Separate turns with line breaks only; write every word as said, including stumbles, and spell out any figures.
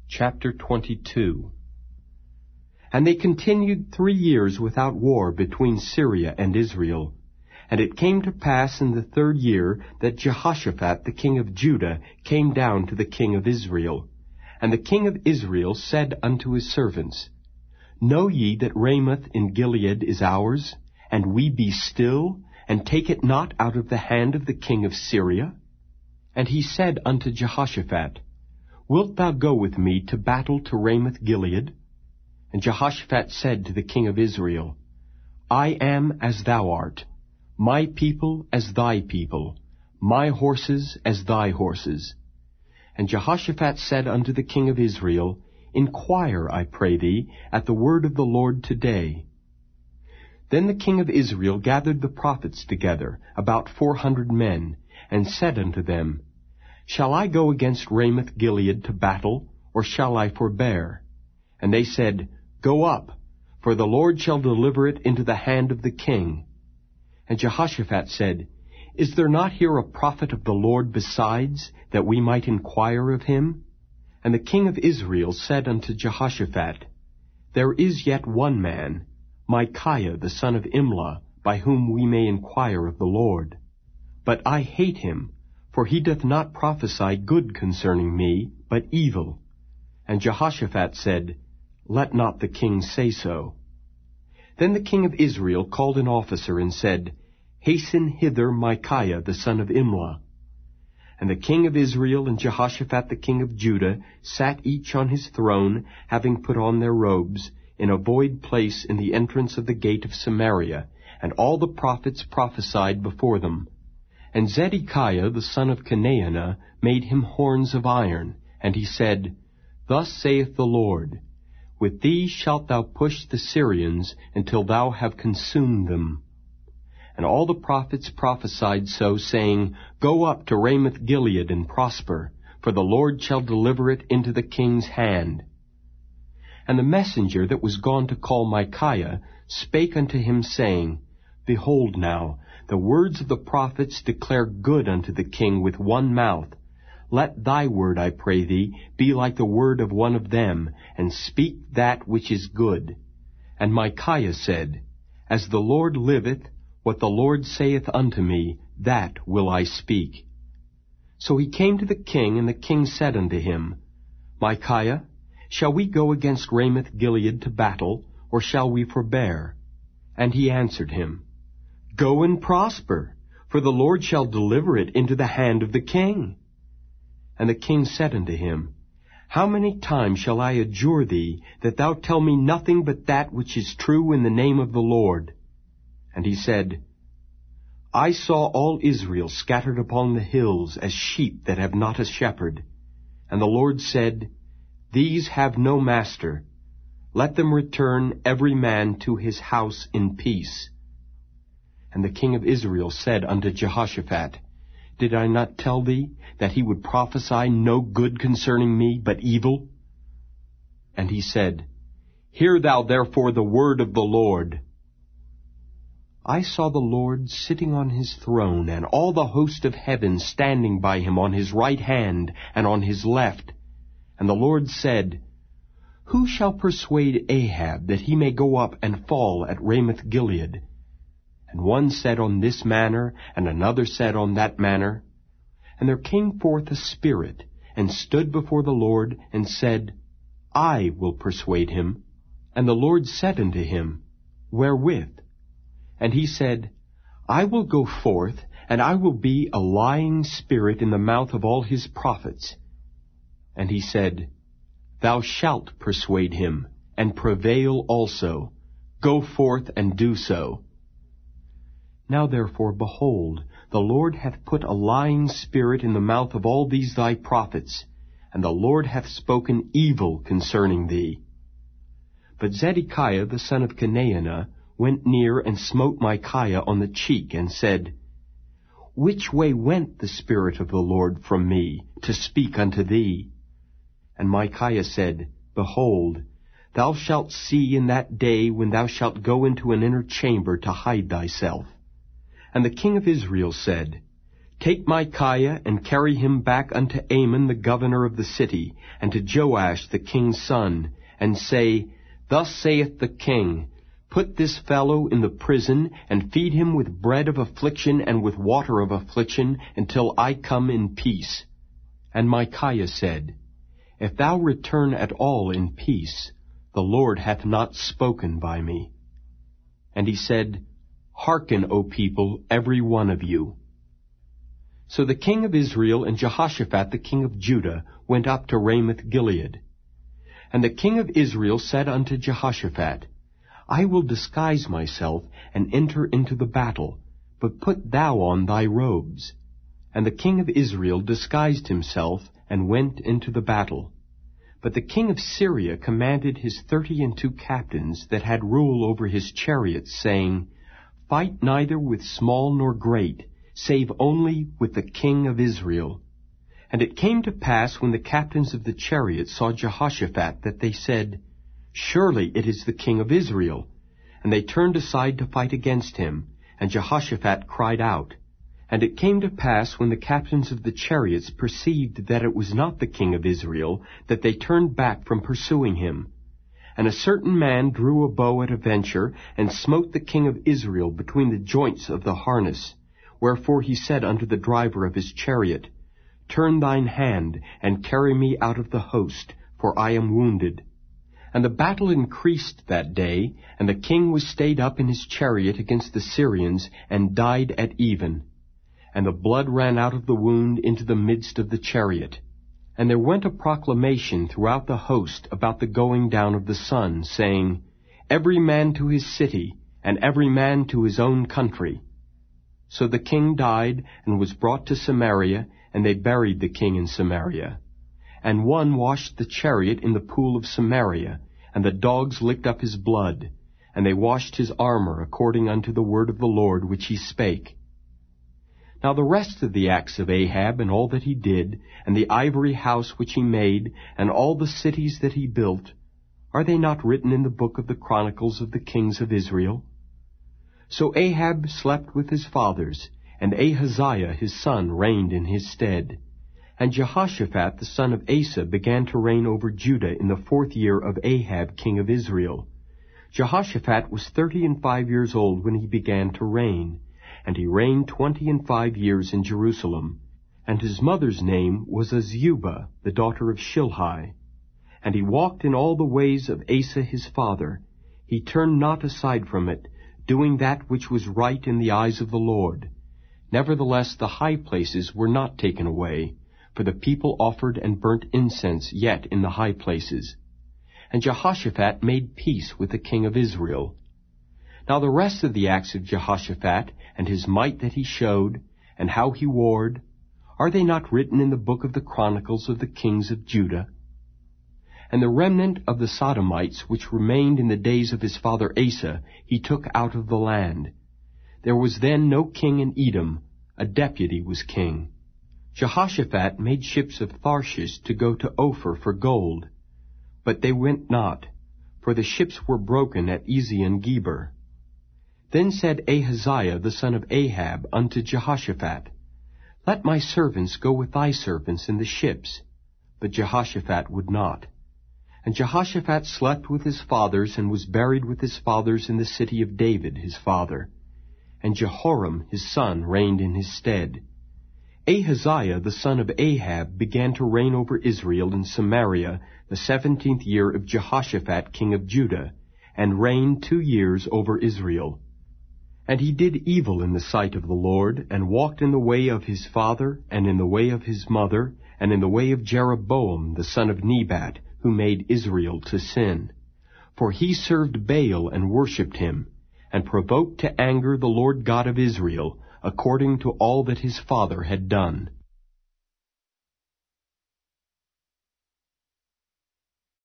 Chapter twenty-two. And they continued three years without war between Syria and Israel. And it came to pass in the third year that Jehoshaphat the king of Judah came down to the king of Israel. And the king of Israel said unto his servants, Know ye that Ramoth in Gilead is ours, and we be still, and take it not out of the hand of the king of Syria? And he said unto Jehoshaphat, Wilt thou go with me to battle to Ramoth Gilead? And Jehoshaphat said to the king of Israel, I am as thou art, my people as thy people, my horses as thy horses. And Jehoshaphat said unto the king of Israel, Inquire, I pray thee, at the word of the Lord today. Then the king of Israel gathered the prophets together, about four hundred men, and said unto them, Shall I go against Ramoth Gilead to battle, or shall I forbear? And they said, Go up, for the Lord shall deliver it into the hand of the king. And Jehoshaphat said, Is there not here a prophet of the Lord besides, that we might inquire of him? And the king of Israel said unto Jehoshaphat, There is yet one man, Micaiah the son of Imlah, by whom we may inquire of the Lord. But I hate him, for he doth not prophesy good concerning me, but evil. And Jehoshaphat said, Let not the king say so. Then the king of Israel called an officer and said, Hasten hither Micaiah the son of Imlah. And the king of Israel and Jehoshaphat the king of Judah sat each on his throne, having put on their robes, in a void place in the entrance of the gate of Samaria, and all the prophets prophesied before them. And Zedekiah the son of Chenaanah made him horns of iron, and he said, Thus saith the Lord, With these shalt thou push the Syrians until thou have consumed them. And all the prophets prophesied so, saying, Go up to Ramoth Gilead and prosper, for the Lord shall deliver it into the king's hand. And the messenger that was gone to call Micaiah spake unto him, saying, Behold now, the words of the prophets declare good unto the king with one mouth. Let thy word, I pray thee, be like the word of one of them, and speak that which is good. And Micaiah said, As the Lord liveth, what the Lord saith unto me, that will I speak. So he came to the king, and the king said unto him, Micaiah, shall we go against Ramoth Gilead to battle, or shall we forbear? And he answered him, Go and prosper, for the Lord shall deliver it into the hand of the king. And the king said unto him, How many times shall I adjure thee, that thou tell me nothing but that which is true in the name of the Lord? And he said, I saw all Israel scattered upon the hills as sheep that have not a shepherd. And the Lord said, These have no master. Let them return every man to his house in peace. And the king of Israel said unto Jehoshaphat, Did I not tell thee that he would prophesy no good concerning me, but evil? And he said, Hear thou therefore the word of the Lord. I saw the Lord sitting on his throne, and all the host of heaven standing by him on his right hand and on his left. And the Lord said, Who shall persuade Ahab that he may go up and fall at Ramoth Gilead? And one said on this manner, and another said on that manner. And there came forth a spirit, and stood before the Lord, and said, I will persuade him. And the Lord said unto him, Wherewith? And he said, I will go forth, and I will be a lying spirit in the mouth of all his prophets. And he said, Thou shalt persuade him, and prevail also. Go forth and do so. Now therefore, behold, the Lord hath put a lying spirit in the mouth of all these thy prophets, and the Lord hath spoken evil concerning thee. But Zedekiah the son of Chenaanah went near and smote Micaiah on the cheek, and said, Which way went the Spirit of the Lord from me, to speak unto thee? And Micaiah said, Behold, thou shalt see in that day when thou shalt go into an inner chamber to hide thyself. And the king of Israel said, Take Micaiah, and carry him back unto Amon the governor of the city, and to Joash the king's son, and say, Thus saith the king, Put this fellow in the prison, and feed him with bread of affliction and with water of affliction, until I come in peace. And Micaiah said, If thou return at all in peace, the Lord hath not spoken by me. And he said, Hearken, O people, every one of you. So the king of Israel and Jehoshaphat the king of Judah went up to Ramoth-Gilead. And the king of Israel said unto Jehoshaphat, I will disguise myself and enter into the battle, but put thou on thy robes. And the king of Israel disguised himself and went into the battle. But the king of Syria commanded his thirty and two captains that had rule over his chariots, saying, Fight neither with small nor great, save only with the king of Israel. And it came to pass, when the captains of the chariots saw Jehoshaphat, that they said, Surely it is the king of Israel. And they turned aside to fight against him, and Jehoshaphat cried out. And it came to pass, when the captains of the chariots perceived that it was not the king of Israel, that they turned back from pursuing him. And a certain man drew a bow at a venture, and smote the king of Israel between the joints of the harness. Wherefore he said unto the driver of his chariot, Turn thine hand, and carry me out of the host, for I am wounded. And the battle increased that day, and the king was stayed up in his chariot against the Syrians, and died at even. And the blood ran out of the wound into the midst of the chariot. And there went a proclamation throughout the host about the going down of the sun, saying, Every man to his city, and every man to his own country. So the king died, and was brought to Samaria, and they buried the king in Samaria. And one washed the chariot in the pool of Samaria, and the dogs licked up his blood, and they washed his armor according unto the word of the Lord which he spake. Now the rest of the acts of Ahab, and all that he did, and the ivory house which he made, and all the cities that he built, are they not written in the book of the chronicles of the kings of Israel? So Ahab slept with his fathers, and Ahaziah his son reigned in his stead. And Jehoshaphat the son of Asa began to reign over Judah in the fourth year of Ahab king of Israel. Jehoshaphat was thirty and five years old when he began to reign, and he reigned twenty and five years in Jerusalem. And his mother's name was Azubah, the daughter of Shilhi. And he walked in all the ways of Asa his father. He turned not aside from it, doing that which was right in the eyes of the Lord. Nevertheless the high places were not taken away, for the people offered and burnt incense yet in the high places. And Jehoshaphat made peace with the king of Israel. Now the rest of the acts of Jehoshaphat, and his might that he showed, and how he warred, are they not written in the book of the chronicles of the kings of Judah? And the remnant of the Sodomites, which remained in the days of his father Asa, he took out of the land. There was then no king in Edom, a deputy was king. Jehoshaphat made ships of Tharshish to go to Ophir for gold, but they went not, for the ships were broken at Ezion-Geber. Then said Ahaziah the son of Ahab unto Jehoshaphat, Let my servants go with thy servants in the ships. But Jehoshaphat would not. And Jehoshaphat slept with his fathers, and was buried with his fathers in the city of David his father. And Jehoram his son reigned in his stead. Ahaziah the son of Ahab began to reign over Israel in Samaria the seventeenth year of Jehoshaphat king of Judah, and reigned two years over Israel. And he did evil in the sight of the Lord, and walked in the way of his father, and in the way of his mother, and in the way of Jeroboam the son of Nebat, who made Israel to sin. For he served Baal and worshipped him, and provoked to anger the Lord God of Israel, according to all that his father had done.